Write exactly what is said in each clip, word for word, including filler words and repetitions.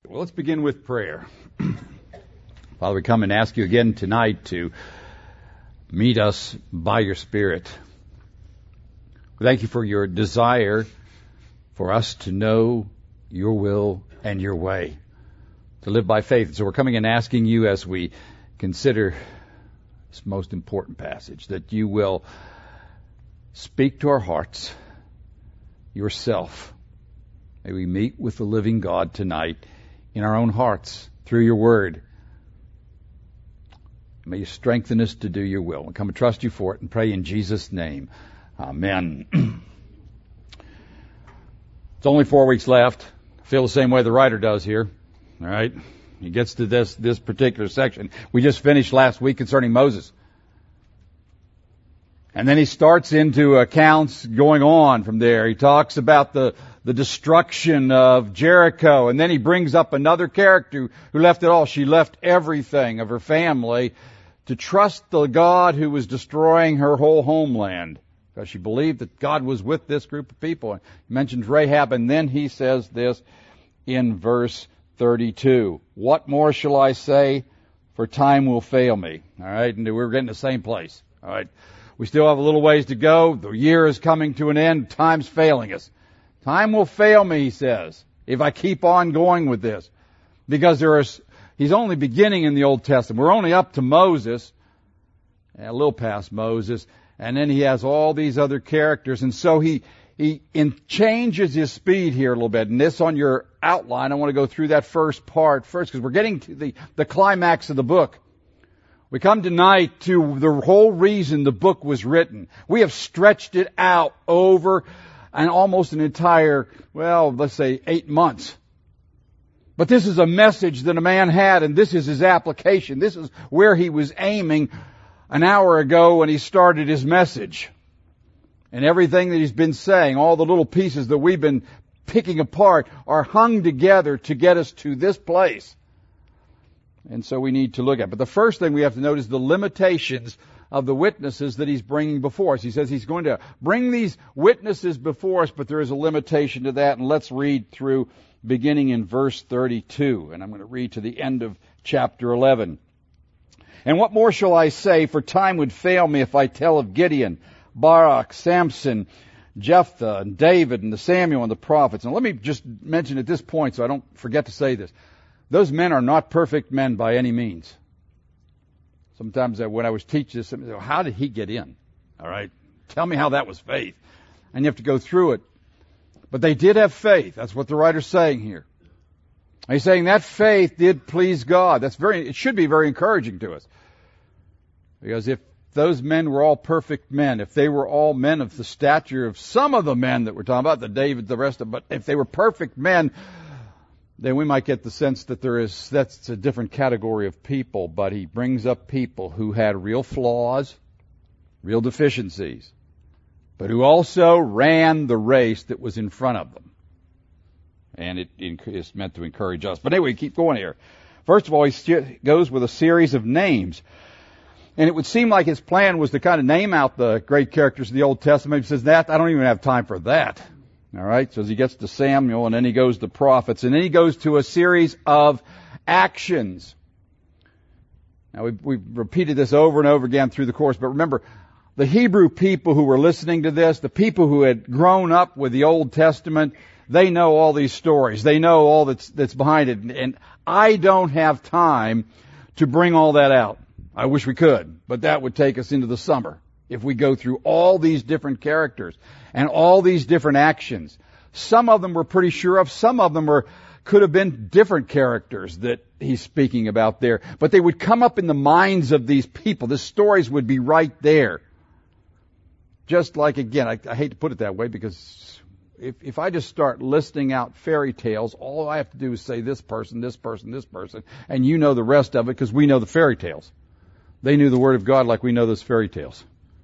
Well, let's begin with prayer. Father, we come and ask you again tonight to meet us by your Spirit. We thank you for your desire for us to know your will and your way, to live by faith. So we're coming and asking you as we consider this most important passage, that you will speak to our hearts yourself. May we meet with the living God tonight in our own hearts through your word. May you strengthen us to do your will. We come and trust you for it and pray in Jesus' name. Amen. It's only four weeks left. I feel the same way the writer does here. All right. He gets to this, this particular section. We just finished last week concerning Moses. And then he starts into accounts going on from there. He talks about the, the destruction of Jericho. And then he brings up another character who left it all. She left everything of her family to trust the God who was destroying her whole homeland, because she believed that God was with this group of people. He mentions Rahab, and then he says this in verse thirty-two. What more shall I say? For time will fail me. All right, and we're getting the same place. All right. We still have a little ways to go. The year is coming to an end. Time's failing us. Time will fail me, he says, if I keep on going with this. Because there is, he's only beginning in the Old Testament. We're only up to Moses, a little past Moses, and then he has all these other characters. And so he, he in, changes his speed here a little bit. And this on your outline, I want to go through that first part first, because we're getting to the, the climax of the book. We come tonight to the whole reason the book was written. We have stretched it out over and almost an entire, well, let's say eight months. But this is a message that a man had, and this is his application. This is where he was aiming an hour ago when he started his message. And everything that he's been saying, all the little pieces that we've been picking apart, are hung together to get us to this place. And so we need to look at. But the first thing we have to note is the limitations of the witnesses that he's bringing before us. He says he's going to bring these witnesses before us, but there is a limitation to that. And let's read through beginning in verse thirty-two. And I'm going to read to the end of chapter eleven. And what more shall I say? For time would fail me if I tell of Gideon, Barak, Samson, Jephthah, and David, and the Samuel and the prophets. And let me just mention at this point, so I don't forget to say this. Those men are not perfect men by any means. Sometimes when I was teaching this, somebody said, how did he get in? All right. Tell me how that was faith. And you have to go through it. But they did have faith. That's what the writer's saying here. He's saying that faith did please God. That's very, it should be very encouraging to us. Because if those men were all perfect men, if they were all men of the stature of some of the men that we're talking about, the David, the rest of them, but if they were perfect men, then we might get the sense that there is, that's a different category of people. But he brings up people who had real flaws, real deficiencies, but who also ran the race that was in front of them. And it is meant to encourage us. But anyway, keep going here. First of all, he goes with a series of names. And it would seem like his plan was to kind of name out the great characters of the Old Testament. He says, that, I don't even have time for that. All right, so as he gets to Samuel, and then he goes to prophets, and then he goes to a series of actions. Now, we've, we've repeated this over and over again through the course, but remember, the Hebrew people who were listening to this, the people who had grown up with the Old Testament, they know all these stories. They know all that's, that's behind it. And I don't have time to bring all that out. I wish we could, but that would take us into the summer if we go through all these different characters and all these different actions. Some of them we're pretty sure of. Some of them were, could have been different characters that he's speaking about there. But they would come up in the minds of these people. The stories would be right there. Just like, again, I, I hate to put it that way, because if, if I just start listing out fairy tales, all I have to do is say this person, this person, this person, and you know the rest of it because we know the fairy tales. They knew the Word of God like we know those fairy tales.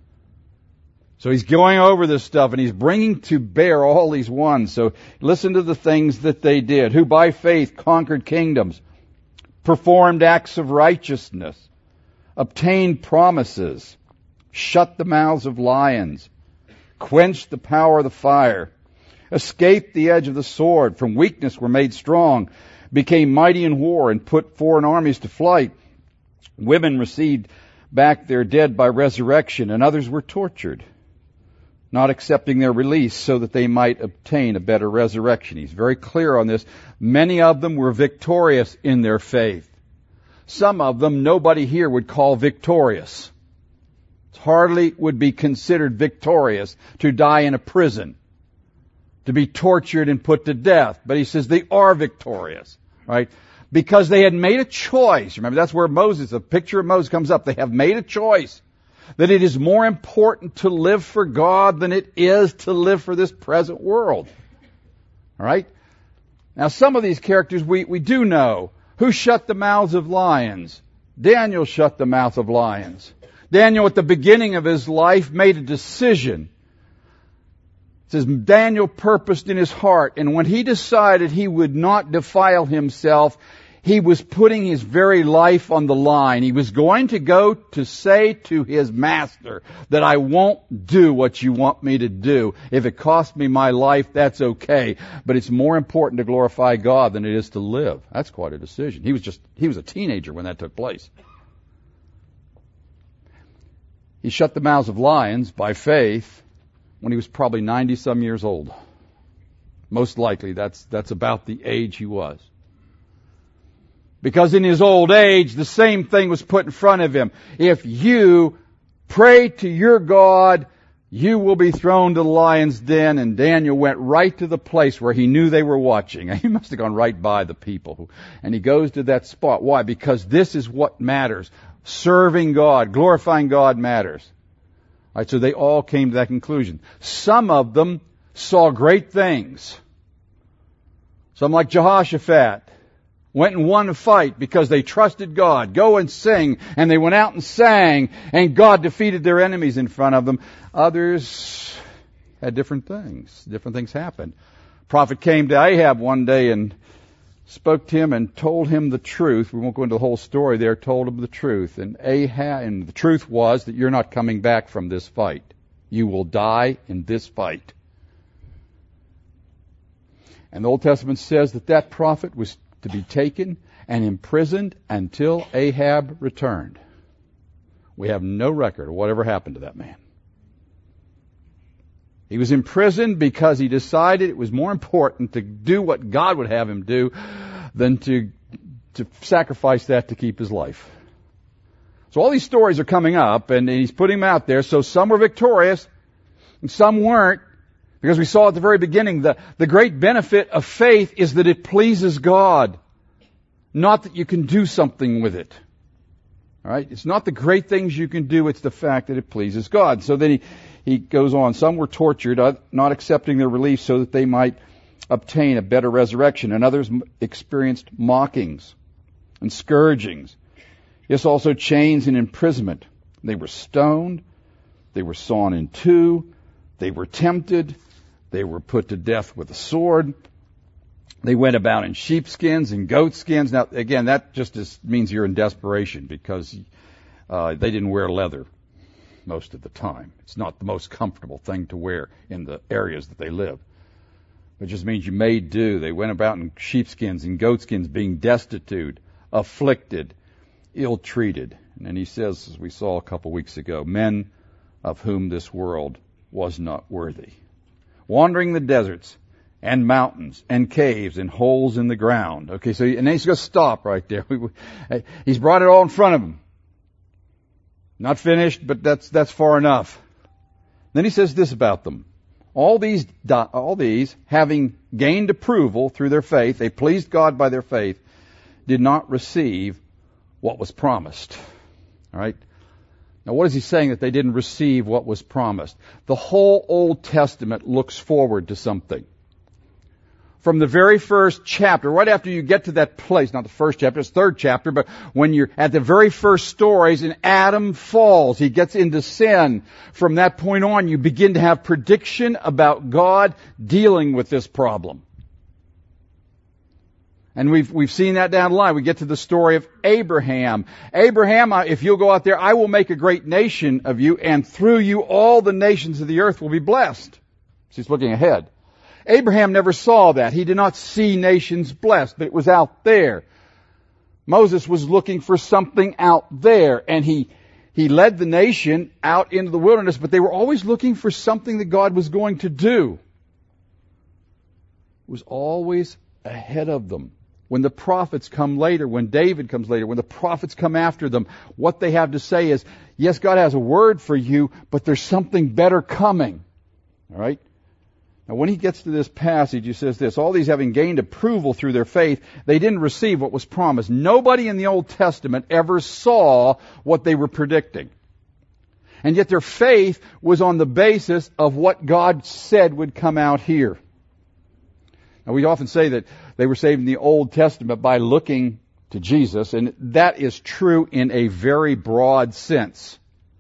So he's going over this stuff, and he's bringing to bear all these ones. So listen to the things that they did. Who by faith conquered kingdoms, performed acts of righteousness, obtained promises, shut the mouths of lions, quenched the power of the fire, escaped the edge of the sword, from weakness were made strong, became mighty in war and put foreign armies to flight. Women received back their dead by resurrection, and others were tortured, not accepting their release so that they might obtain a better resurrection. He's very clear on this. Many of them were victorious in their faith. Some of them nobody here would call victorious. It hardly would be considered victorious to die in a prison, to be tortured and put to death. But he says they are victorious, right? Because they had made a choice. Remember, that's where Moses, the picture of Moses comes up. They have made a choice that it is more important to live for God than it is to live for this present world. All right? Now, some of these characters we, we do know. Who shut the mouths of lions? Daniel shut the mouth of lions. Daniel, at the beginning of his life, made a decision. It says Daniel purposed in his heart, and when he decided he would not defile himself, he was putting his very life on the line. He was going to go to say to his master that I won't do what you want me to do. If it costs me my life, that's okay. But it's more important to glorify God than it is to live. That's quite a decision. He was just, he was a teenager when that took place. He shut the mouths of lions by faith when he was probably ninety some years old. Most likely that's, that's about the age he was. Because in his old age, the same thing was put in front of him. If you pray to your God, you will be thrown to the lion's den. And Daniel went right to the place where he knew they were watching. He must have gone right by the people. And he goes to that spot. Why? Because this is what matters. Serving God, glorifying God matters. All right, so they all came to that conclusion. Some of them saw great things. Some, like Jehoshaphat, went and won a fight because they trusted God. Go and sing. And they went out and sang, and God defeated their enemies in front of them. Others had different things. Different things happened. Prophet came to Ahab one day and spoke to him and told him the truth. We won't go into the whole story there. Told him the truth. And Ahab, and the truth was that you're not coming back from this fight. You will die in this fight. And the Old Testament says that that prophet was to be taken and imprisoned until Ahab returned. We have no record of whatever happened to that man. He was imprisoned because he decided it was more important to do what God would have him do than to, to sacrifice that to keep his life. So all these stories are coming up, and he's putting them out there. So some were victorious, and some weren't. Because we saw at the very beginning, the, the great benefit of faith is that it pleases God. Not that you can do something with it. All right? It's not the great things you can do, it's the fact that it pleases God. So then he, he goes on. Some were tortured, not accepting their release so that they might obtain a better resurrection. And others experienced mockings and scourgings. Yes, also chains and imprisonment. They were stoned. They were sawn in two. They were tempted. They were put to death with a sword. They went about in sheepskins and goatskins. Now, again, that just is, means you're in desperation because uh, they didn't wear leather most of the time. It's not the most comfortable thing to wear in the areas that they live. It just means you made do. They went about in sheepskins and goatskins, being destitute, afflicted, ill-treated. And then he says, as we saw a couple weeks ago, men of whom this world was not worthy. Wandering the deserts and mountains and caves and holes in the ground. Okay, so, and then he's going to stop right there. He's brought it all in front of him. Not finished, but that's, that's far enough. Then he says this about them. All these, all these, having gained approval through their faith, they pleased God by their faith, did not receive what was promised. All right? Now, what is he saying that they didn't receive what was promised? The whole Old Testament looks forward to something. From the very first chapter, right after you get to that place, not the first chapter, it's the third chapter, but when you're at the very first stories and Adam falls, he gets into sin. From that point on, you begin to have prediction about God dealing with this problem. And we've, we've seen that down the line. We get to the story of Abraham. Abraham, if you'll go out there, I will make a great nation of you, and through you all the nations of the earth will be blessed. So he's looking ahead. Abraham never saw that. He did not see nations blessed, but it was out there. Moses was looking for something out there, and he he led the nation out into the wilderness, but they were always looking for something that God was going to do. It was always ahead of them. When the prophets come later, when David comes later, when the prophets come after them, what they have to say is, yes, God has a word for you, but there's something better coming. All right? Now, when he gets to this passage, he says this, all these having gained approval through their faith, they didn't receive what was promised. Nobody in the Old Testament ever saw what they were predicting. And yet their faith was on the basis of what God said would come out here. Now, we often say that they were saved in the Old Testament by looking to Jesus, and that is true in a very broad sense.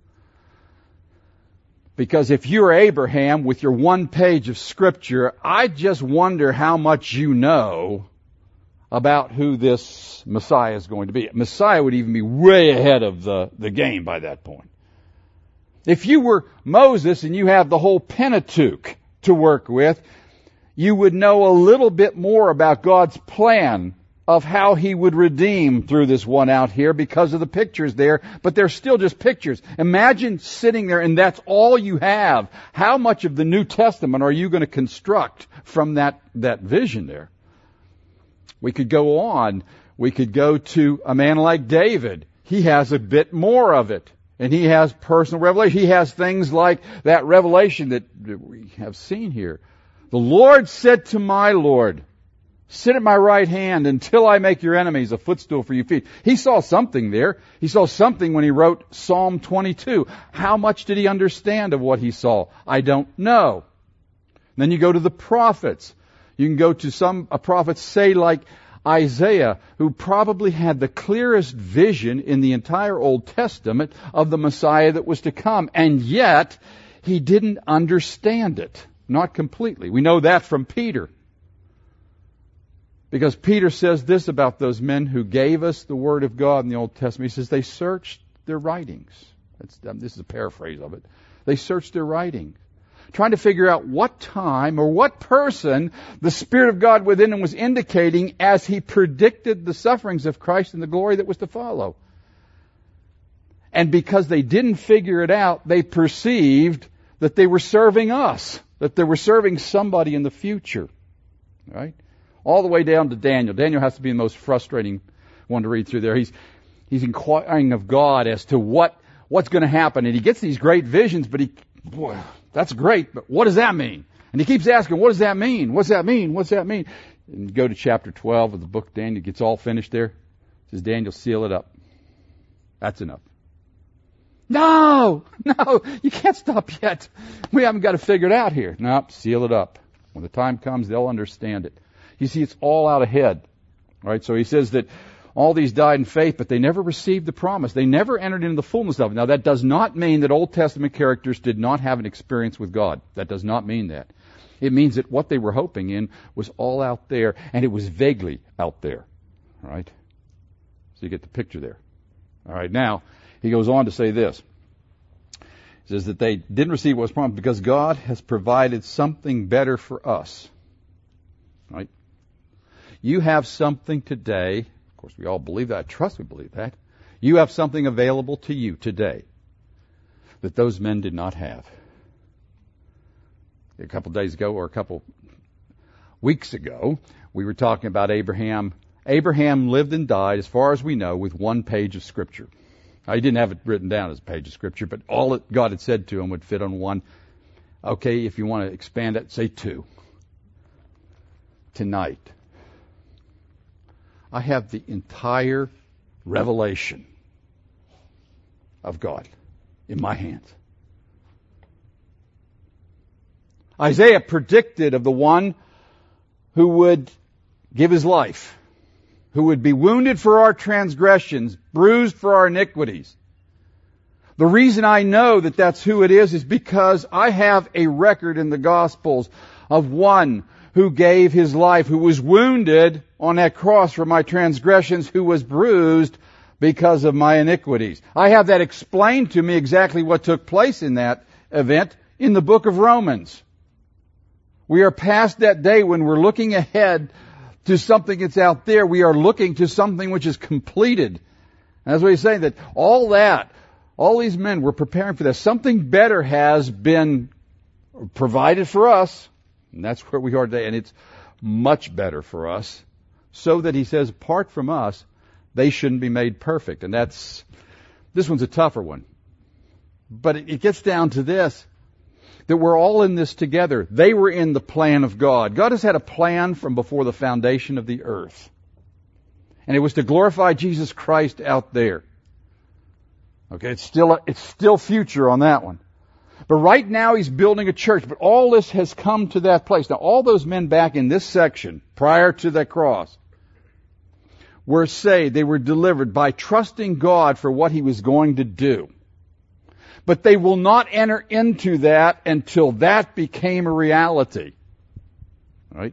Because if you're Abraham with your one page of Scripture, I just wonder how much you know about who this Messiah is going to be. Messiah would even be way ahead of the, the game by that point. If you were Moses and you have the whole Pentateuch to work with, you would know a little bit more about God's plan of how He would redeem through this one out here because of the pictures there, but they're still just pictures. Imagine sitting there and that's all you have. How much of the New Testament are you going to construct from that, that vision there? We could go on. We could go to a man like David. He has a bit more of it. And he has personal revelation. He has things like that revelation that we have seen here. The Lord said to my Lord, sit at my right hand until I make your enemies a footstool for your feet. He saw something there. He saw something when he wrote Psalm twenty-two. How much did he understand of what he saw? I don't know. Then you go to the prophets. You can go to some a prophet, say like Isaiah, who probably had the clearest vision in the entire Old Testament of the Messiah that was to come. And yet, he didn't understand it. Not completely. We know that from Peter. Because Peter says this about those men who gave us the Word of God in the Old Testament. He says they searched their writings. That's, this is a paraphrase of it. They searched their writings, trying to figure out what time or what person the Spirit of God within them was indicating as He predicted the sufferings of Christ and the glory that was to follow. And because they didn't figure it out, they perceived that they were serving us, that they were serving somebody in the future. Right? All the way down to Daniel. Daniel has to be the most frustrating one to read through there. He's he's inquiring of God as to what what's going to happen. And he gets these great visions, but he, boy, that's great, but what does that mean? And he keeps asking, what does that mean? What's that mean? What's that mean? And you go to chapter twelve of the book of Daniel, it gets all finished there. It says, Daniel, seal it up. That's enough. No, no, you can't stop yet. We haven't got it figured out here. No, seal it up. When the time comes, they'll understand it. You see, it's all out ahead. Right? So he says that all these died in faith, but they never received the promise. They never entered into the fullness of it. Now, that does not mean that Old Testament characters did not have an experience with God. That does not mean that. It means that what they were hoping in was all out there, and it was vaguely out there. All right? So you get the picture there. All right, now, he goes on to say this. He says that they didn't receive what was promised because God has provided something better for us. Right? You have something today. Of course, we all believe that. I trust we believe that. You have something available to you today that those men did not have. A couple days ago or a couple weeks ago, we were talking about Abraham. Abraham lived and died, as far as we know, with one page of Scripture. Now, he didn't have it written down as a page of Scripture, but all that God had said to him would fit on one. Okay, if you want to expand it, say two. Tonight, I have the entire revelation of God in my hands. Isaiah predicted of the one who would give his life, who would be wounded for our transgressions, bruised for our iniquities. The reason I know that that's who it is is because I have a record in the Gospels of one who gave his life, who was wounded on that cross for my transgressions, who was bruised because of my iniquities. I have that explained to me exactly what took place in that event in the book of Romans. We are past that day when we're looking ahead to something that's out there. We are looking to something which is completed. And that's what he's saying, that all that, all these men were preparing for this. Something better has been provided for us, and that's where we are today, and it's much better for us, so that he says, apart from us, they shouldn't be made perfect. And that's, this one's a tougher one. But it, it gets down to this, that we're all in this together. They were in the plan of God. God has had a plan from before the foundation of the earth. And it was to glorify Jesus Christ out there. Okay, it's still, it's still future on that one. But right now he's building a church. But all this has come to that place. Now all those men back in this section, prior to the cross, were saved. They were delivered by trusting God for what he was going to do. But they will not enter into that until that became a reality. Right?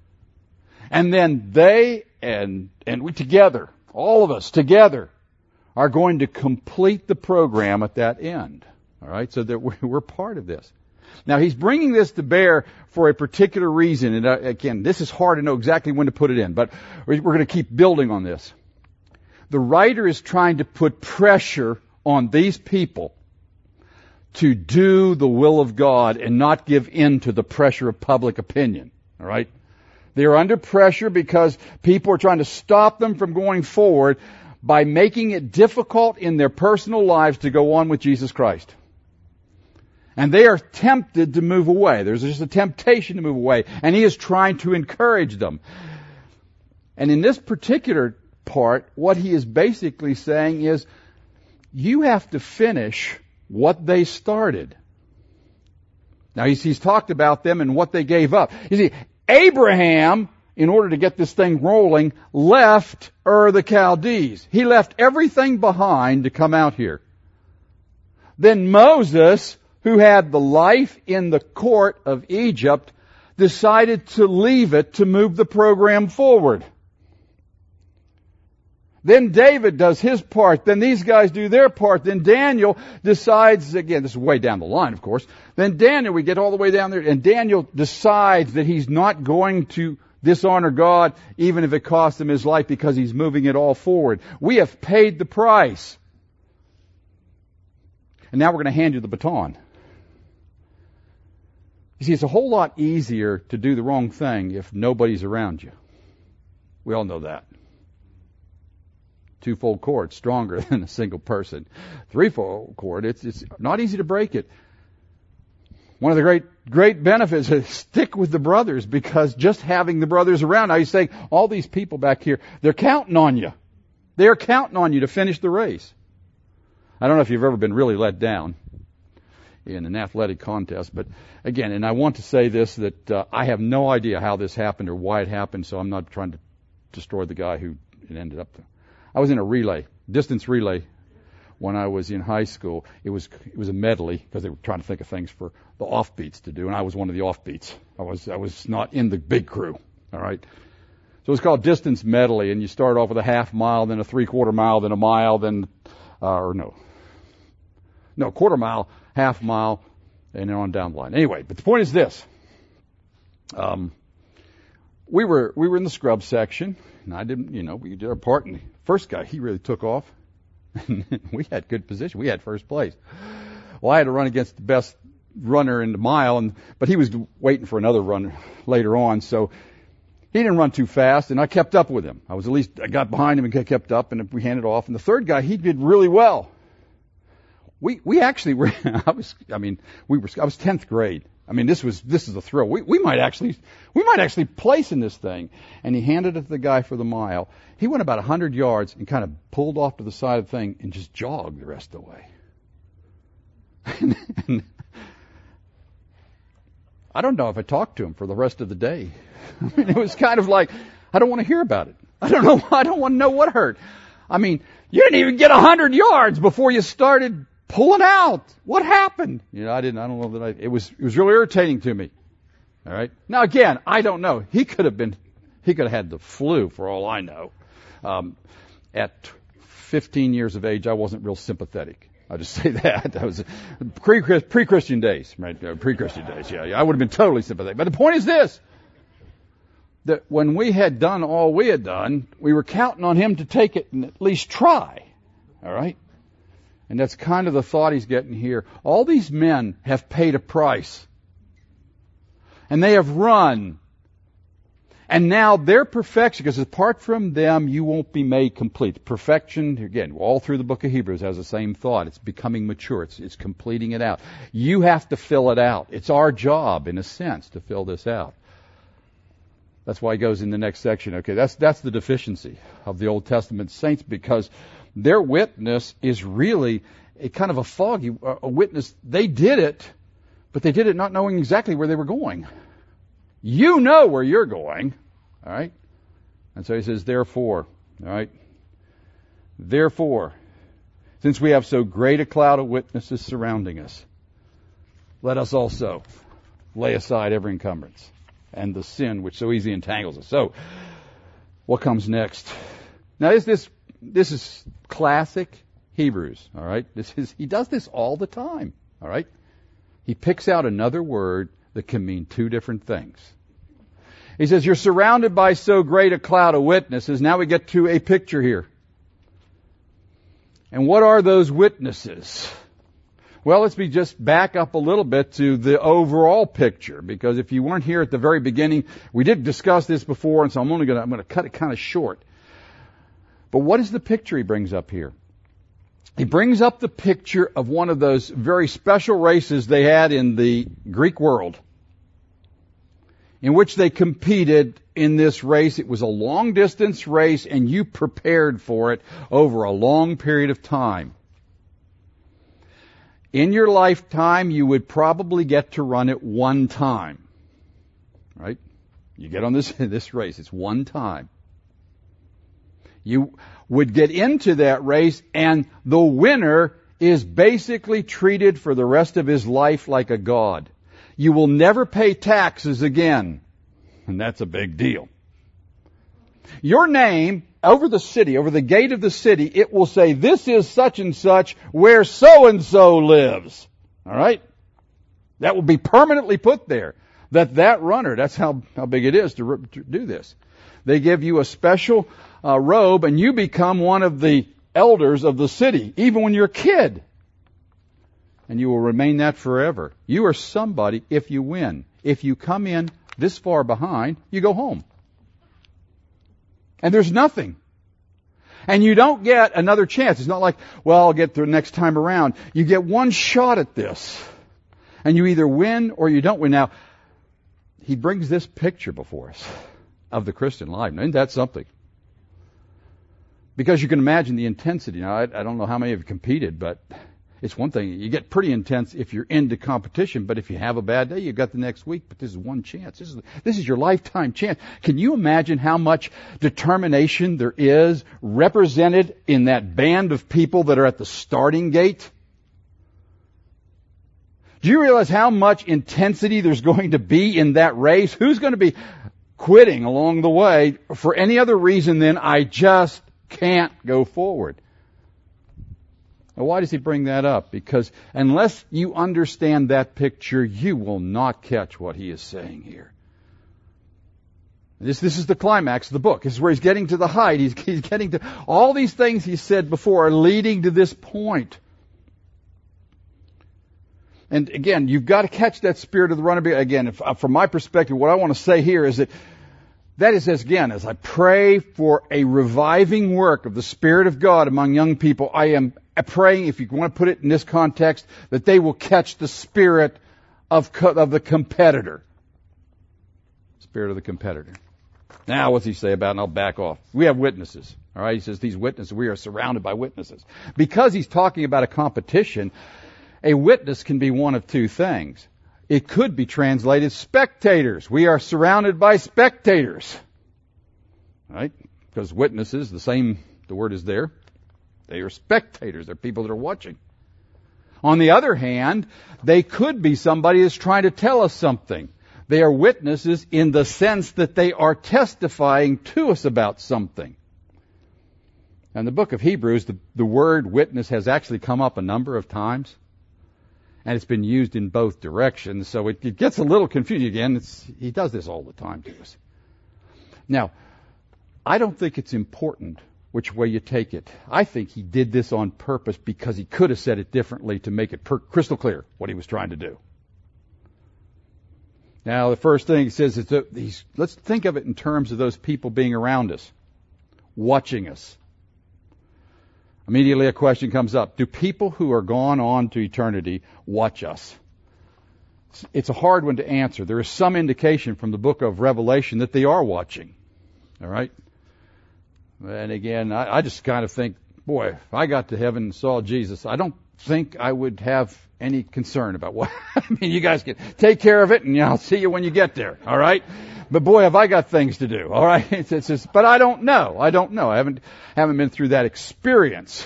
And then they and and we together, all of us together, are going to complete the program at that end. All right? So that we're part of this. Now, he's bringing this to bear for a particular reason. And uh, again, this is hard to know exactly when to put it in, but we're going to keep building on this. The writer is trying to put pressure on these people to do the will of God and not give in to the pressure of public opinion. All right? They are under pressure because people are trying to stop them from going forward by making it difficult in their personal lives to go on with Jesus Christ. And they are tempted to move away. There's just a temptation to move away. And he is trying to encourage them. And in this particular part, what he is basically saying is, you have to finish what they started. Now he's, he's talked about them and what they gave up. You see, Abraham, in order to get this thing rolling, left Ur the Chaldees. He left everything behind to come out here. Then Moses, who had the life in the court of Egypt, decided to leave it to move the program forward. Then David does his part. Then these guys do their part. Then Daniel decides, again, this is way down the line, of course. Then Daniel, we get all the way down there, and Daniel decides that he's not going to dishonor God, even if it costs him his life, because he's moving it all forward. We have paid the price. And now we're going to hand you the baton. You see, it's a whole lot easier to do the wrong thing if nobody's around you. We all know that. Two-fold cord, stronger than a single person. Three-fold cord, it's, it's not easy to break it. One of the great, great benefits is stick with the brothers, because just having the brothers around, now he's saying, all these people back here, they're counting on you. They're counting on you to finish the race. I don't know if you've ever been really let down in an athletic contest, but again, and I want to say this, that uh, I have no idea how this happened or why it happened, so I'm not trying to destroy the guy who it ended up to. I was in a relay, distance relay, when I was in high school. It was it was a medley, because they were trying to think of things for the offbeats to do, and I was one of the offbeats. I was I was not in the big crew. All right, so it's called distance medley, and you start off with a half mile, then a three quarter mile, then a mile, then uh, or no, no quarter mile, half mile, and then on down the line. Anyway, but the point is this: um, we were we were in the scrub section. And I didn't, you know, we did our part. And the first guy, he really took off. We had good position. We had first place. Well, I had to run against the best runner in the mile, and but he was waiting for another runner later on. So he didn't run too fast, and I kept up with him. I was at least, I got behind him and kept up, and we handed off. And the third guy, he did really well. We we actually were. I was. I mean, we were. I was tenth grade. I mean, this was this is a thrill. We we might actually we might actually place in this thing. And he handed it to the guy for the mile. He went about a hundred yards and kind of pulled off to the side of the thing and just jogged the rest of the way. and, and I don't know if I talked to him for the rest of the day. I mean, it was kind of like, I don't want to hear about it. I don't know. I don't want to know what hurt. I mean, you didn't even get a hundred yards before you started pulling out. What happened? You know, I didn't, I don't know that I, it was, it was really irritating to me. All right. Now again, I don't know. He could have been, he could have had the flu for all I know. Um, at fifteen years of age, I wasn't real sympathetic. I'll just say that. That was pre- pre-Christian days, right? Pre-Christian days, yeah, yeah. I would have been totally sympathetic. But the point is this, that when we had done all we had done, we were counting on him to take it and at least try. All right? And that's kind of the thought he's getting here. All these men have paid a price. And they have run. And now their perfection, because apart from them, you won't be made complete. Perfection, again, all through the book of Hebrews has the same thought. It's becoming mature. It's, it's completing it out. You have to fill it out. It's our job, in a sense, to fill this out. That's why he goes in the next section. Okay, that's, that's the deficiency of the Old Testament saints, because their witness is really a kind of a foggy a witness. They did it, but they did it not knowing exactly where they were going. You know where you're going, all right? And so he says, therefore, all right? Therefore, since we have so great a cloud of witnesses surrounding us, let us also lay aside every encumbrance and the sin which so easily entangles us. So, what comes next? Now, is this this is classic Hebrews, all right? This is he does this all the time, all right? He picks out another word that can mean two different things. He says, you're surrounded by so great a cloud of witnesses. Now we get to a picture here. And what are those witnesses? Well, let's be just back up a little bit to the overall picture, because if you weren't here at the very beginning, we did discuss this before, and so I'm only going to I'm going to cut it kind of short. But what is the picture he brings up here? He brings up the picture of one of those very special races they had in the Greek world, in which they competed in this race. It was a long-distance race, and you prepared for it over a long period of time. In your lifetime, you would probably get to run it one time, right? You get on this, this race, it's one time. You would get into that race, and the winner is basically treated for the rest of his life like a god. You will never pay taxes again, and that's a big deal. Your name, over the city, over the gate of the city, it will say, this is such and such where so-and-so lives. All right? That will be permanently put there. That that runner, that's how, how big it is to, to do this. They give you a special uh, robe, and you become one of the elders of the city, even when you're a kid. And you will remain that forever. You are somebody if you win. If you come in this far behind, you go home. And there's nothing. And you don't get another chance. It's not like, well, I'll get through next time around. You get one shot at this. And you either win or you don't win. Now, he brings this picture before us of the Christian life. Now, isn't that something? Because you can imagine the intensity. Now, I, I don't know how many have competed, but it's one thing. You get pretty intense if you're into competition, but if you have a bad day, you've got the next week. But this is one chance. This is, this is your lifetime chance. Can you imagine how much determination there is represented in that band of people that are at the starting gate? Do you realize how much intensity there's going to be in that race? Who's going to be quitting along the way for any other reason than I just can't go forward? Now, why does he bring that up? Because unless you understand that picture, you will not catch what he is saying here. This, this is the climax of the book. This is where he's getting to the height. He's, he's getting to all these things he said before are leading to this point. And again, you've got to catch that spirit of the runner. Again, if, from my perspective, what I want to say here is that that is, as again, as I pray for a reviving work of the Spirit of God among young people, I am praying, if you want to put it in this context, that they will catch the spirit of, co- of the competitor. Spirit of the competitor. Now, what's he say about it? And I'll back off. We have witnesses. All right, he says these witnesses, we are surrounded by witnesses. Because he's talking about a competition, a witness can be one of two things. It could be translated spectators. We are surrounded by spectators. Right? Because witnesses, the same, the word is there. They are spectators. They're people that are watching. On the other hand, they could be somebody that's trying to tell us something. They are witnesses in the sense that they are testifying to us about something. And the book of Hebrews, the, the word witness has actually come up a number of times. And it's been used in both directions. So it, it gets a little confusing again. It's, he does this all the time to us. Now, I don't think it's important which way you take it. I think he did this on purpose because he could have said it differently to make it per- crystal clear what he was trying to do. Now, the first thing he says is that he's, let's think of it in terms of those people being around us, watching us. Immediately a question comes up. Do people who are gone on to eternity watch us? It's a hard one to answer. There is some indication from the book of Revelation that they are watching. All right? And again, I, I just kind of think, boy, if I got to heaven and saw Jesus, I don't think I would have any concern about what. I mean, you guys can take care of it, and you know, I'll see you when you get there. All right? But boy, have I got things to do. All right? It's, it's just, but I don't know. I don't know. I haven't haven't been through that experience.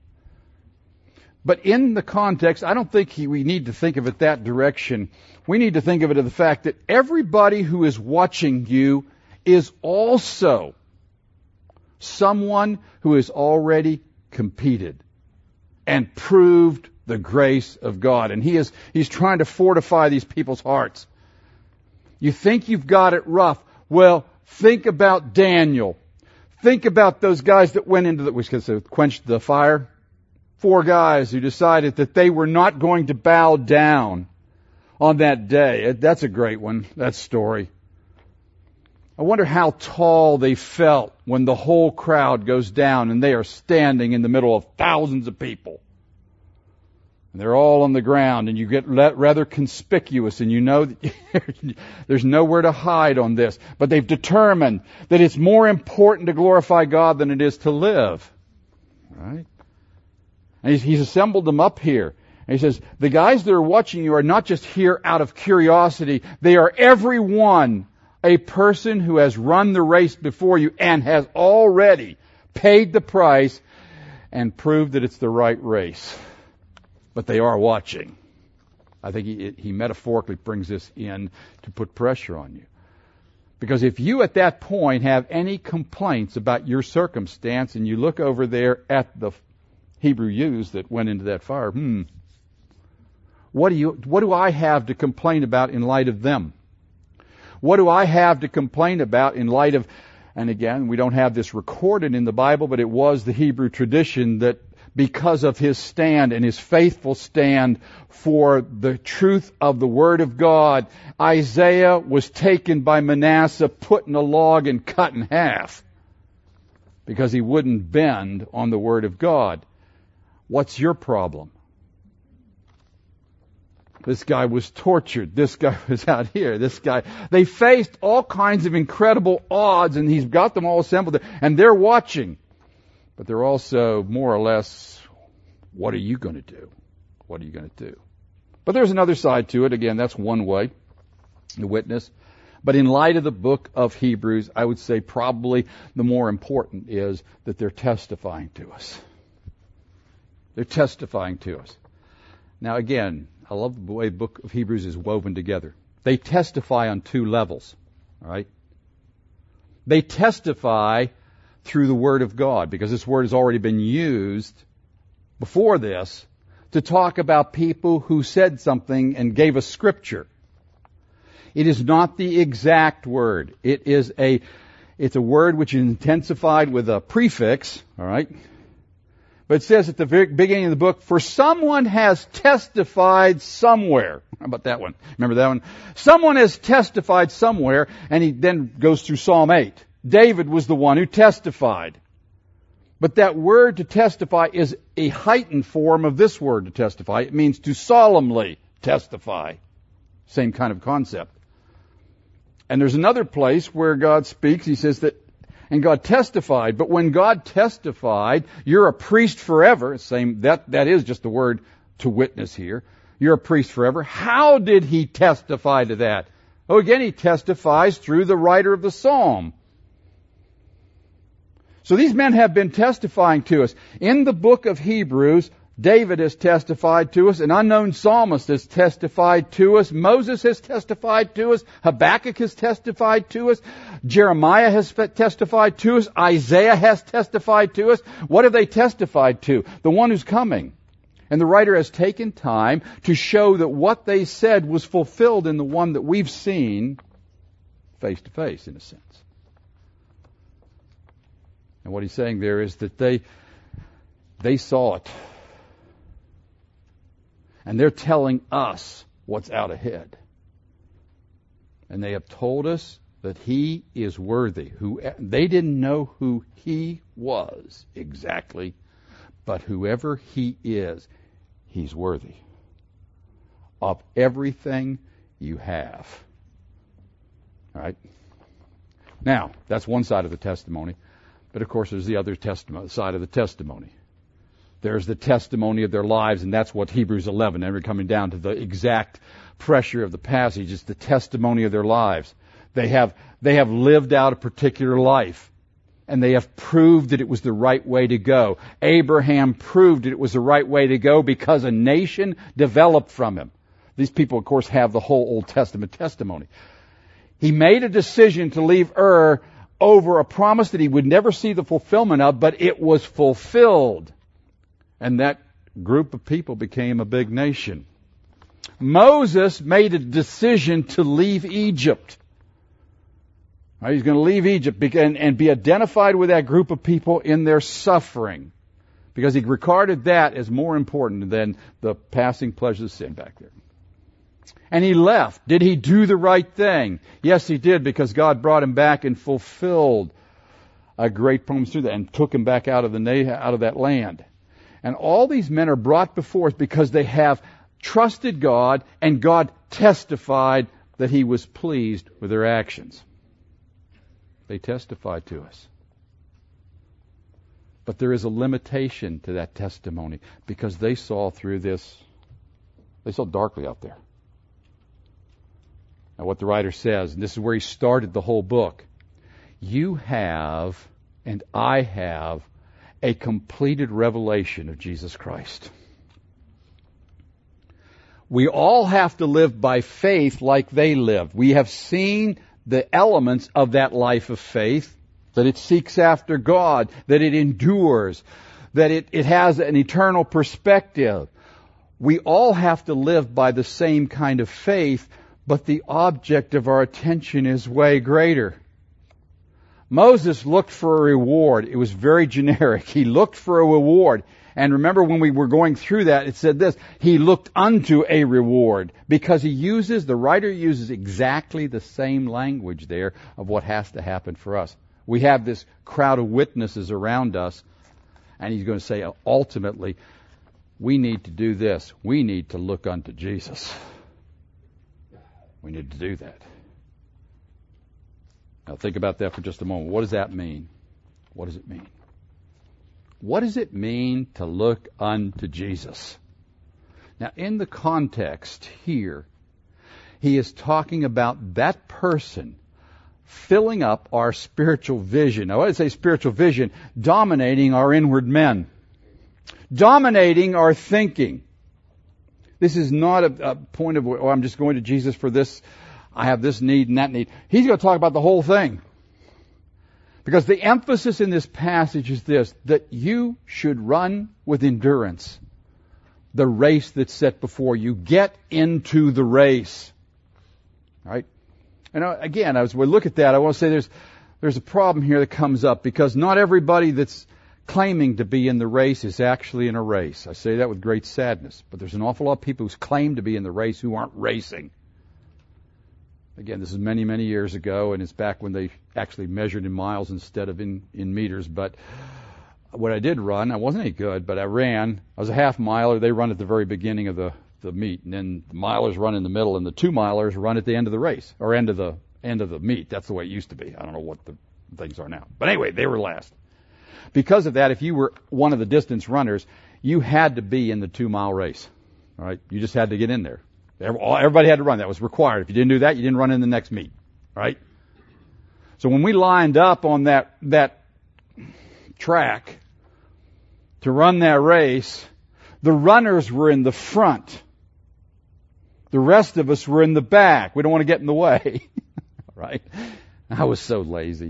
But in the context, I don't think he, we need to think of it that direction. We need to think of it as the fact that everybody who is watching you is also someone who has already competed and proved the grace of God. And he is he's trying to fortify these people's hearts. You think you've got it rough. Well, think about Daniel. Think about those guys that went into the, which quenched the fire. Four guys who decided that they were not going to bow down on that day. That's a great one, that story. I wonder how tall they felt when the whole crowd goes down and they are standing in the middle of thousands of people. And they're all on the ground and you get rather conspicuous and you know that there's nowhere to hide on this. But they've determined that it's more important to glorify God than it is to live. Right? And he's, he's assembled them up here. And he says, the guys that are watching you are not just here out of curiosity. They are every one a person who has run the race before you and has already paid the price and proved that it's the right race. But they are watching. I think he, he metaphorically brings this in to put pressure on you. Because if you at that point have any complaints about your circumstance and you look over there at the Hebrew youths that went into that fire, hmm, what do you, what do I have to complain about in light of them? What do I have to complain about in light of, and again, we don't have this recorded in the Bible, but it was the Hebrew tradition that because of his stand and his faithful stand for the truth of the Word of God, Isaiah was taken by Manasseh, put in a log and cut in half because he wouldn't bend on the Word of God. What's your problem? This guy was tortured. This guy was out here. This guy. They faced all kinds of incredible odds, and he's got them all assembled there, and they're watching. But they're also more or less, what are you going to do? What are you going to do? But there's another side to it. Again, that's one way, the witness. But in light of the book of Hebrews, I would say probably the more important is that they're testifying to us. They're testifying to us. Now again, I love the way the book of Hebrews is woven together. They testify on two levels. All right? They testify through the Word of God, because this Word has already been used before this to talk about people who said something and gave us Scripture. It is not the exact word. It is a, it's a word which is intensified with a prefix. All right? But it says at the very beginning of the book, for someone has testified somewhere. How about that one? Remember that one? Someone has testified somewhere, and he then goes through Psalm eight. David was the one who testified. But that word to testify is a heightened form of this word to testify. It means to solemnly testify. Same kind of concept. And there's another place where God speaks. He says that, and God testified. But when God testified, you're a priest forever. Same, that, that is just the word to witness here. You're a priest forever. How did he testify to that? Oh, again, he testifies through the writer of the psalm. So these men have been testifying to us. In the book of Hebrews, David has testified to us. An unknown psalmist has testified to us. Moses has testified to us. Habakkuk has testified to us. Jeremiah has testified to us. Isaiah has testified to us. What have they testified to? The one who's coming. And the writer has taken time to show that what they said was fulfilled in the one that we've seen face to face, in a sense. And what he's saying there is that they they saw it. And they're telling us what's out ahead. And they have told us that he is worthy. Who they didn't know who he was exactly, but whoever he is, he's worthy of everything you have. All right? Now, that's one side of the testimony. But of course, there's the other testimony, side of the testimony. There's the testimony of their lives, and that's what Hebrews eleven, and we're coming down to the exact pressure of the passage. It's the testimony of their lives. They have, they have lived out a particular life, and they have proved that it was the right way to go. Abraham proved that it was the right way to go because a nation developed from him. These people, of course, have the whole Old Testament testimony. He made a decision to leave Ur over a promise that he would never see the fulfillment of, but it was fulfilled. And that group of people became a big nation. Moses made a decision to leave Egypt. Right, he's going to leave Egypt and, and be identified with that group of people in their suffering, because he regarded that as more important than the passing pleasures of sin back there. And he left. Did he do the right thing? Yes, he did, because God brought him back and fulfilled a great promise through that and took him back out of the out of that land. And all these men are brought before us because they have trusted God, and God testified that he was pleased with their actions. They testified to us. But there is a limitation to that testimony, because they saw through this, they saw darkly out there. Now what the writer says, and this is where he started the whole book, you have, and I have, a completed revelation of Jesus Christ. We all have to live by faith like they lived. We have seen the elements of that life of faith, that it seeks after God, that it endures, that it, it has an eternal perspective. We all have to live by the same kind of faith, but the object of our attention is way greater. Moses looked for a reward. It was very generic. He looked for a reward. And remember when we were going through that, it said this, he looked unto a reward, because he uses, the writer uses exactly the same language there of what has to happen for us. We have this crowd of witnesses around us, and he's going to say, ultimately, we need to do this. We need to look unto Jesus. We need to do that. Now think about that for just a moment. What does that mean? What does it mean? What does it mean to look unto Jesus? Now, in the context here, he is talking about that person filling up our spiritual vision. Now, when I say spiritual vision, dominating our inward men, dominating our thinking. This is not a, a point of, oh, I'm just going to Jesus for this, I have this need and that need. He's going to talk about the whole thing. Because the emphasis in this passage is this, that you should run with endurance the race that's set before you. Get into the race. All right? And again, as we look at that, I want to say there's there's a problem here that comes up, because not everybody that's claiming to be in the race is actually in a race. I say that with great sadness. But there's an awful lot of people who claim to be in the race who aren't racing. Again, this is many, many years ago, and it's back when they actually measured in miles instead of in, in meters. But when I did run, I wasn't any good, but I ran. I was a half miler. They run at the very beginning of the, the meet, and then the milers run in the middle, and the two milers run at the end of the race, or end of the end of the meet. That's the way it used to be. I don't know what the things are now. But anyway, they were last. Because of that, if you were one of the distance runners, you had to be in the two-mile race. All right? You just had to get in there. Everybody had to run. That was required. If you didn't do that, you didn't run in the next meet. Right? So when we lined up on that that track to run that race, The runners were in the front. The rest of us were in the back. We don't want to get in the way. Right? I was so lazy.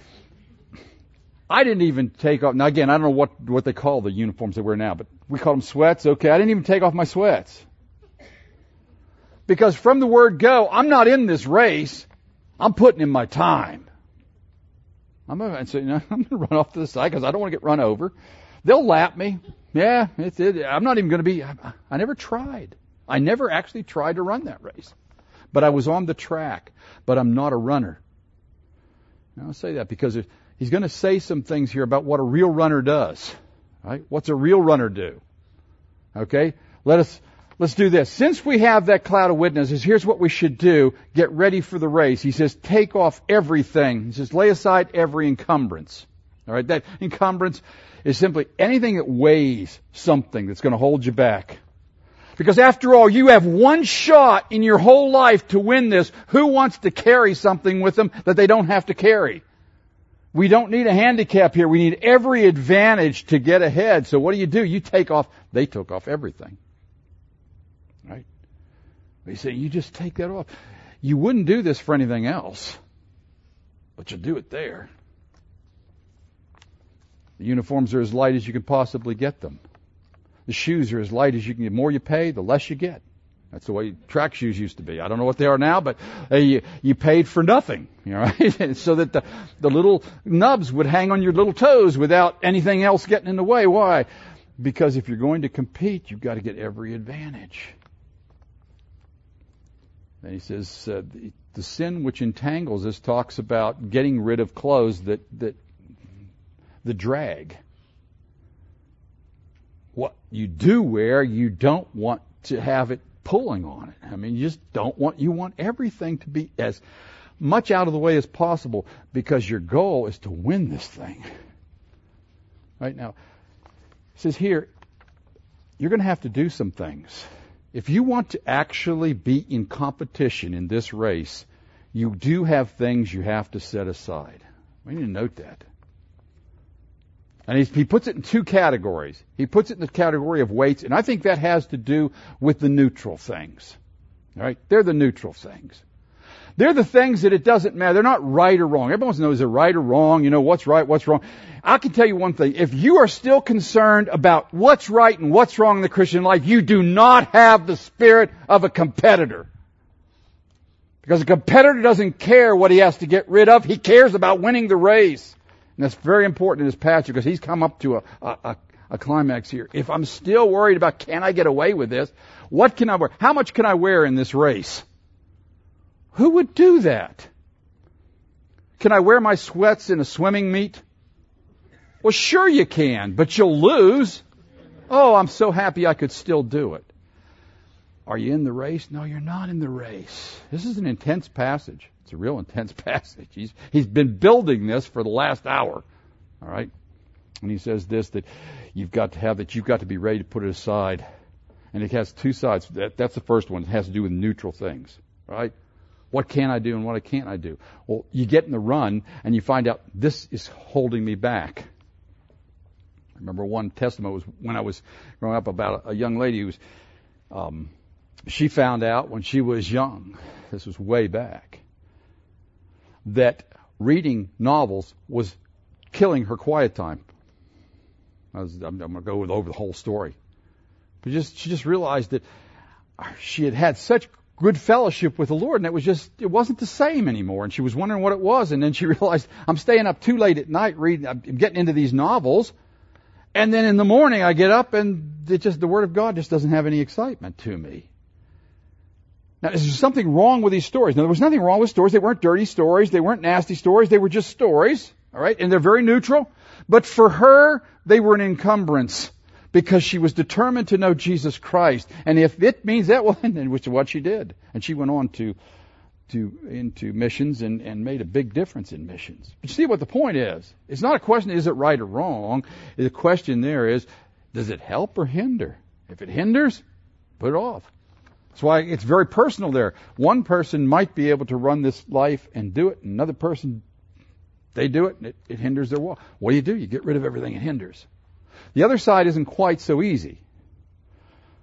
I didn't even take off. Now again, I don't know what, what they call the uniforms they wear now, but we call them sweats. Okay. I didn't even take off my sweats. Because from the word go, I'm not in this race. I'm putting in my time. I'm going to, you know, I'm going to run off to the side because I don't want to get run over. They'll lap me. Yeah, it's it. I'm not even going to be, I, I never tried. I never actually tried to run that race. But I was on the track. But I'm not a runner. And I'll say that because if, he's going to say some things here about what a real runner does. Right? What's a real runner do? Okay? Let us, let's do this. Since we have that cloud of witnesses, here's what we should do. Get ready for the race. He says, take off everything. He says, lay aside every encumbrance. All right? That encumbrance is simply anything that weighs something that's going to hold you back. Because after all, you have one shot in your whole life to win this. Who wants to carry something with them that they don't have to carry? We don't need a handicap here. We need every advantage to get ahead. So what do you do? You take off. They took off everything. Right? They say, you just take that off. You wouldn't do this for anything else. But you do it there. The uniforms are as light as you can possibly get them. The shoes are as light as you can get. The more you pay, the less you get. That's the way track shoes used to be. I don't know what they are now, but uh, you, you paid for nothing, you know, right? So that the, the little nubs would hang on your little toes without anything else getting in the way. Why? Because if you're going to compete, you've got to get every advantage. And he says, uh, the, the sin which entangles us talks about getting rid of clothes that, that the drag. What you do wear, you don't want to have it pulling on it. I mean, you just don't want, you want everything to be as much out of the way as possible because your goal is to win this thing. Right now, it says here, you're going to have to do some things. If you want to actually be in competition in this race, you do have things you have to set aside. We need to note that. And he's, he puts it in two categories. He puts it in the category of weights, and I think that has to do with the neutral things. All right? They're the neutral things. They're the things that it doesn't matter. They're not right or wrong. Everyone knows they're right or wrong. You know, what's right, what's wrong. I can tell you one thing. If you are still concerned about what's right and what's wrong in the Christian life, you do not have the spirit of a competitor. Because a competitor doesn't care what he has to get rid of. He cares about winning the race. And that's very important in this passage because he's come up to a, a, a climax here. If I'm still worried about can I get away with this, what can I wear? How much can I wear in this race? Who would do that? Can I wear my sweats in a swimming meet? Well, sure you can, but you'll lose. Oh, I'm so happy I could still do it. Are you in the race? No, you're not in the race. This is an intense passage. It's a real intense passage. He's, he's been building this for the last hour. All right? And he says this, that you've got to have, that you've got to be ready to put it aside. And it has two sides. That, that's the first one. It has to do with neutral things. Right? What can I do and what can't I do? Well, you get in the run and you find out this is holding me back. I remember one testimony was when I was growing up about a, a young lady who was, um, she found out when she was young, this was way back, that reading novels was killing her quiet time. I was, I'm, I'm going to go over the whole story. But just she just realized that she had had such good fellowship with the Lord, and it was just, it wasn't the same anymore. And she was wondering what it was. And then she realized, I'm staying up too late at night reading, I'm getting into these novels. And then in the morning I get up and it just, the Word of God just doesn't have any excitement to me. Now, is there something wrong with these stories? Now, there was nothing wrong with stories. They weren't dirty stories. They weren't nasty stories. They were just stories. All right. And they're very neutral. But for her, they were an encumbrance because she was determined to know Jesus Christ. And if it means that, well, then which is what she did. And she went on to, to, into missions and, and made a big difference in missions. But you see what the point is? It's not a question, is it right or wrong? The question there is, does it help or hinder? If it hinders, put it off. That's why it's very personal there. One person might be able to run this life and do it. Another person, they do it and it, it hinders their walk. What do you do? You get rid of everything it hinders. The other side isn't quite so easy.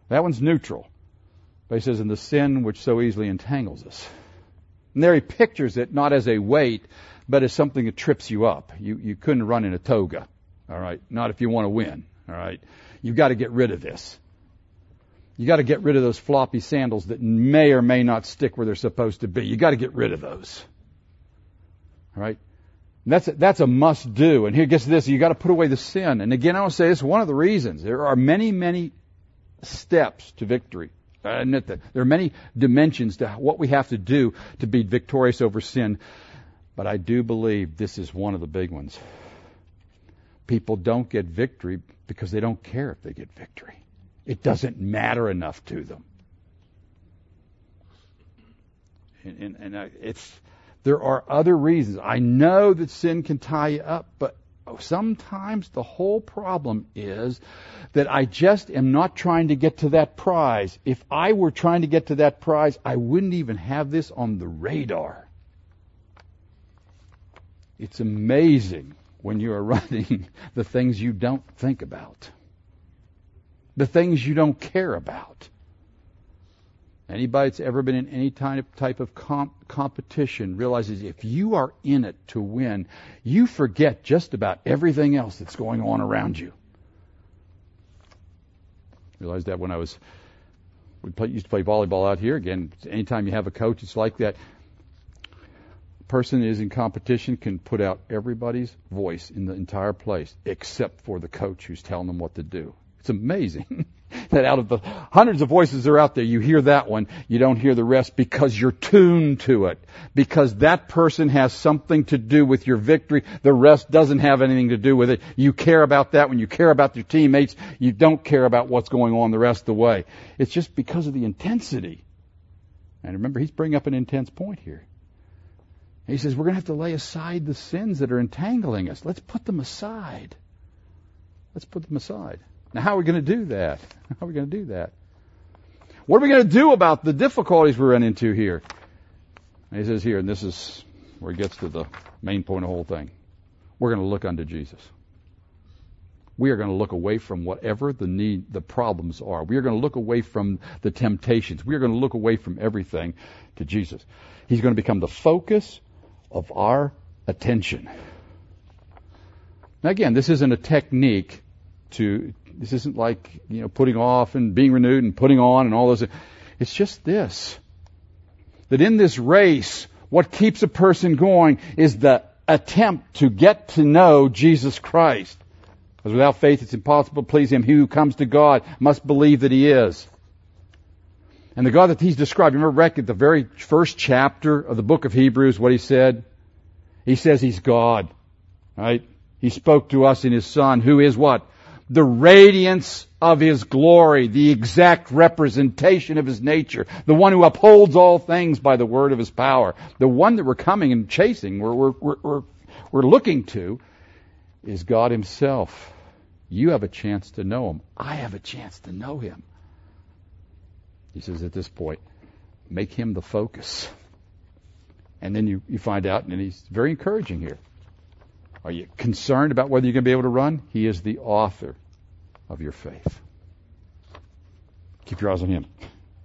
That one's neutral. But he says, and the sin which so easily entangles us. And there he pictures it not as a weight, but as something that trips you up. You you couldn't run in a toga, all right? Not if you want to win, all right? You've got to get rid of this. You got to get rid of those floppy sandals that may or may not stick where they're supposed to be. You got to get rid of those, all right? And that's a, that's a must do. And here gets this: you got to put away the sin. And again, I want to say this is one of the reasons. There are many, many steps to victory. I admit that. There are many dimensions to what we have to do to be victorious over sin. But I do believe this is one of the big ones. People don't get victory because they don't care if they get victory. It doesn't matter enough to them. And, and, and it's there are other reasons. I know that sin can tie you up, but sometimes the whole problem is that I just am not trying to get to that prize. If I were trying to get to that prize, I wouldn't even have this on the radar. It's amazing when you are running the things you don't think about, the things you don't care about. Anybody that's ever been in any type of, type of comp- competition realizes if you are in it to win, you forget just about everything else that's going on around you. I realized that when I was, we play, used to play volleyball out here. Again, anytime you have a coach, it's like that. Person is in competition can put out everybody's voice in the entire place except for the coach who's telling them what to do. It's amazing that out of the hundreds of voices that are out there, you hear that one, you don't hear the rest because you're tuned to it. Because that person has something to do with your victory. The rest doesn't have anything to do with it. You care about that when you care about your teammates. You don't care about what's going on the rest of the way. It's just because of the intensity. And remember, he's bringing up an intense point here. He says, we're going to have to lay aside the sins that are entangling us. Let's put them aside. Let's put them aside. Now, how are we going to do that? How are we going to do that? What are we going to do about the difficulties we run into here? And he says here, and this is where he gets to the main point of the whole thing. We're going to look unto Jesus. We are going to look away from whatever the need, the problems are. We are going to look away from the temptations. We are going to look away from everything to Jesus. He's going to become the focus of our attention. Now, again, this isn't a technique to, this isn't like, you know, putting off and being renewed and putting on and all those. It's just this, that in this race, what keeps a person going is the attempt to get to know Jesus Christ. Because without faith, it's impossible to please Him. He who comes to God must believe that He is. And the God that He's described, remember back at the very first chapter of the book of Hebrews, what He said? He says He's God, right? He spoke to us in His Son, who is what? The radiance of His glory, the exact representation of His nature, the one who upholds all things by the word of His power. The one that we're coming and chasing, we're, we're, we're, we're, we're looking to, is God Himself. You have a chance to know Him. I have a chance to know Him. He says at this point, make Him the focus. And then you, you find out, and he's very encouraging here. Are you concerned about whether you're going to be able to run? He is the author of your faith. Keep your eyes on Him.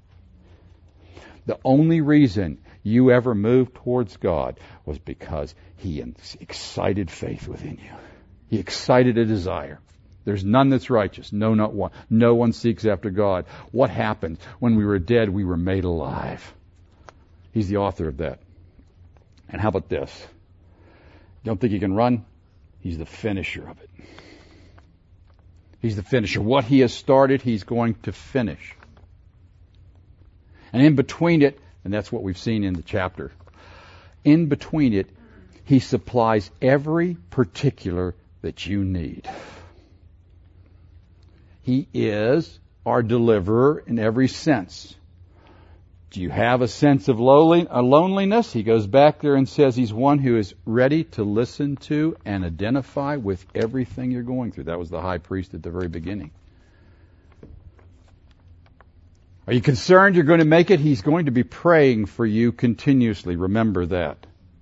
The only reason you ever moved towards God was because He excited faith within you. He excited a desire. There's none that's righteous. No, not one. No one seeks after God. What happened? When we were dead, we were made alive. He's the author of that. And how about this? Don't think you can run? He's the finisher of it. He's the finisher. What He has started, He's going to finish. And in between it, and that's what we've seen in the chapter, in between it, He supplies every particular that you need. He is our deliverer in every sense. Do you have a sense of lowly, a loneliness? He goes back there and says He's one who is ready to listen to and identify with everything you're going through. That was the high priest at the very beginning. Are you concerned you're going to make it? He's going to be praying for you continuously. Remember that.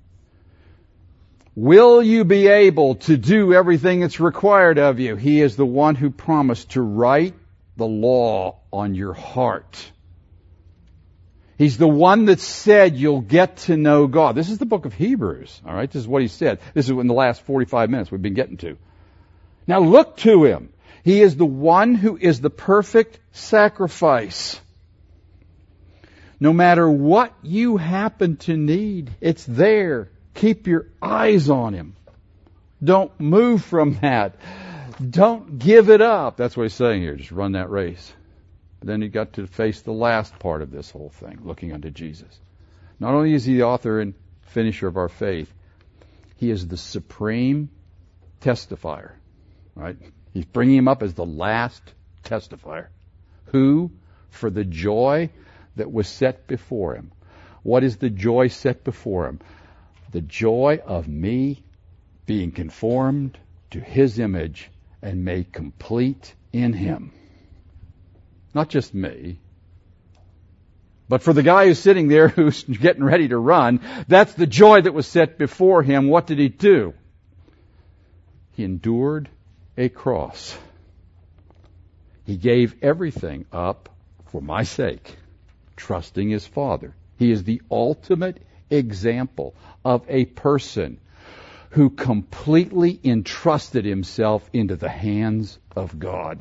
Will you be able to do everything that's required of you? He is the one who promised to write the law on your heart. He's the one that said you'll get to know God. This is the book of Hebrews, all right? This is what he said. This is in the last forty-five minutes we've been getting to. Now look to him. He is the one who is the perfect sacrifice. No matter what you happen to need, it's there. Keep your eyes on him. Don't move from that. Don't give it up. That's what he's saying here. Just run that race. But then you got to face the last part of this whole thing, looking unto Jesus. Not only is he the author and finisher of our faith, he is the supreme testifier. Right? He's bringing him up as the last testifier. Who, for the joy that was set before him. What is the joy set before him? The joy of me being conformed to his image and made complete in him. Not just me, but for the guy who's sitting there who's getting ready to run, that's the joy that was set before him. What did he do? He endured a cross. He gave everything up for my sake, trusting his Father. He is the ultimate example of a person who completely entrusted himself into the hands of God.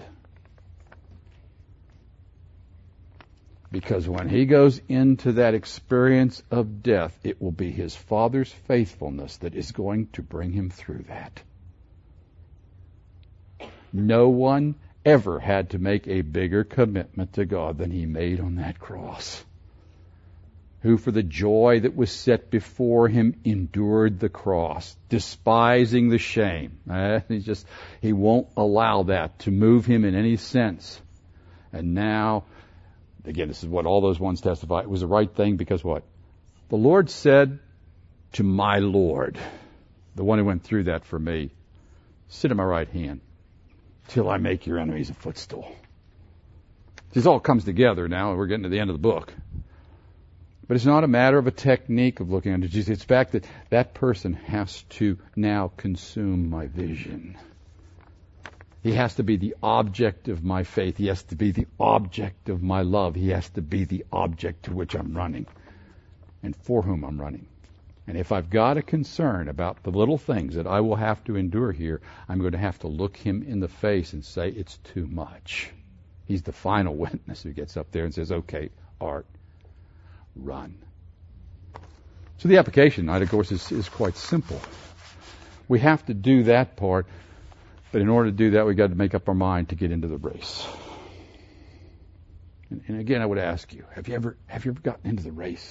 Because when he goes into that experience of death, it will be his Father's faithfulness that is going to bring him through that. No one ever had to make a bigger commitment to God than he made on that cross. Who for the joy that was set before him endured the cross, despising the shame. Eh? He just, he won't allow that to move him in any sense. And now, again, this is what all those ones testify. It was the right thing because what? The Lord said to my Lord, the one who went through that for me, sit at my right hand till I make your enemies a footstool. This all comes together now, and we're getting to the end of the book. But it's not a matter of a technique of looking unto Jesus. It's the fact that that person has to now consume my vision. He has to be the object of my faith. He has to be the object of my love. He has to be the object to which I'm running and for whom I'm running. And if I've got a concern about the little things that I will have to endure here, I'm going to have to look him in the face and say, it's too much. He's the final witness who gets up there and says, okay, Art, run. So the application tonight, of course, is, is quite simple. We have to do that part, but in order to do that, we've got to make up our mind to get into the race. And, and again, I would ask you, have you ever have you ever gotten into the race?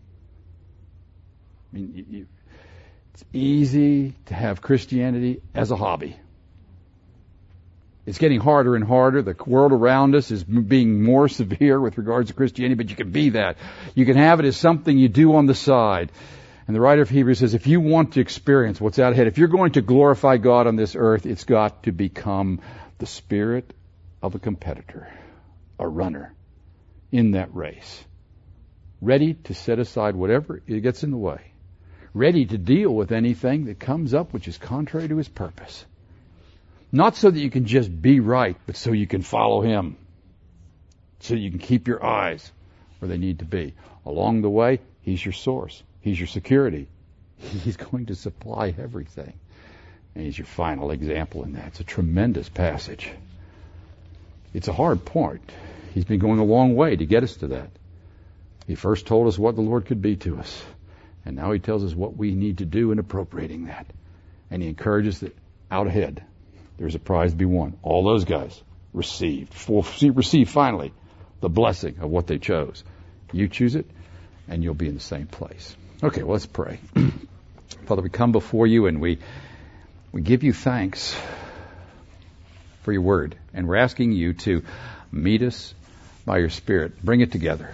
I mean, you, you, it's easy to have Christianity as a hobby. It's getting harder and harder. The world around us is being more severe with regards to Christianity, but you can be that. You can have it as something you do on the side. And the writer of Hebrews says, if you want to experience what's out ahead, if you're going to glorify God on this earth, it's got to become the spirit of a competitor, a runner in that race, ready to set aside whatever gets in the way, ready to deal with anything that comes up which is contrary to his purpose. Not so that you can just be right, but so you can follow him. So you can keep your eyes where they need to be. Along the way, he's your source. He's your security. He's going to supply everything. And he's your final example in that. It's a tremendous passage. It's a hard part. He's been going a long way to get us to that. He first told us what the Lord could be to us. And now he tells us what we need to do in appropriating that. And he encourages that out ahead, there's a prize to be won. All those guys received, received finally the blessing of what they chose. You choose it, and you'll be in the same place. Okay, well, let's pray. Father, we come before you, and we we give you thanks for your word. And we're asking you to meet us by your Spirit. Bring it together.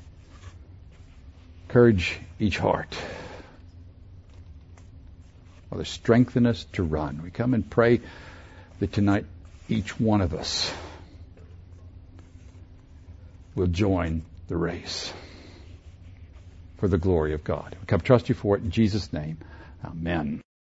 Encourage each heart. Father, strengthen us to run. We come and pray that tonight each one of us will join the race for the glory of God. We come trust you for it in Jesus' name. Amen.